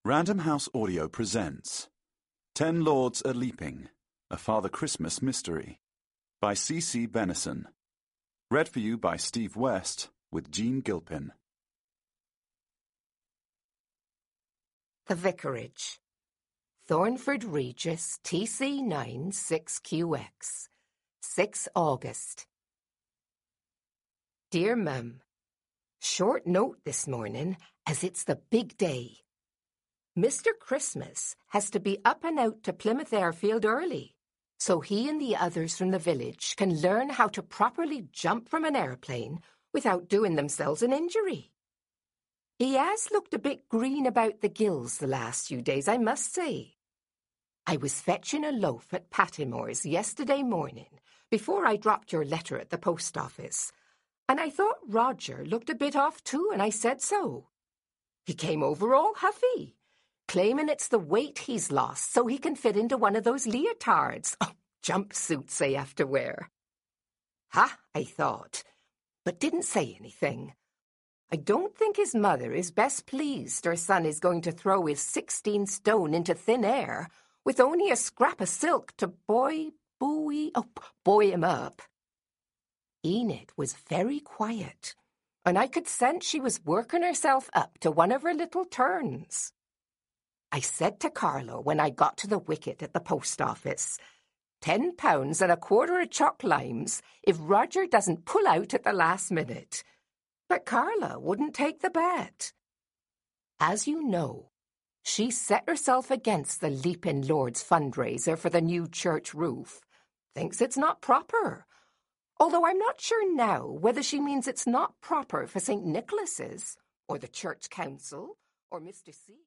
Random House Audio presents 10 Lords A-Leaping, A Father Christmas Mystery by C.C. Benison. Read for you by Steve West with Jean Gilpin. The Vicarage. Thornford Regis, TC 9 6QX. 6 August. Dear Mum, short note this morning as it's the big day. Mr. Christmas has to be up and out to Plymouth Airfield early, so he and the others from the village can learn how to properly jump from an airplane without doing themselves an injury. He has looked a bit green about the gills the last few days, I must say. I was fetching a loaf at Pattimore's yesterday morning before I dropped your letter at the post office, and I thought Roger looked a bit off too, and I said so. He came over all huffy, claiming it's the weight he's lost so he can fit into one of those leotards, jumpsuits they have to wear. Ha, I thought, but didn't say anything. I don't think his mother is best pleased her son is going to throw his 16 stone into thin air with only a scrap of silk to buoy him up. Enid was very quiet, and I could sense she was working herself up to one of her little turns. I said to Carlo when I got to the wicket at the post office, £10 and a quarter of choc limes if Roger doesn't pull out at the last minute. But Carla wouldn't take the bet. As you know, she set herself against the Leaping Lords fundraiser for the new church roof. Thinks it's not proper. Although I'm not sure now whether she means it's not proper for St. Nicholas's, or the church council, or Mr. C.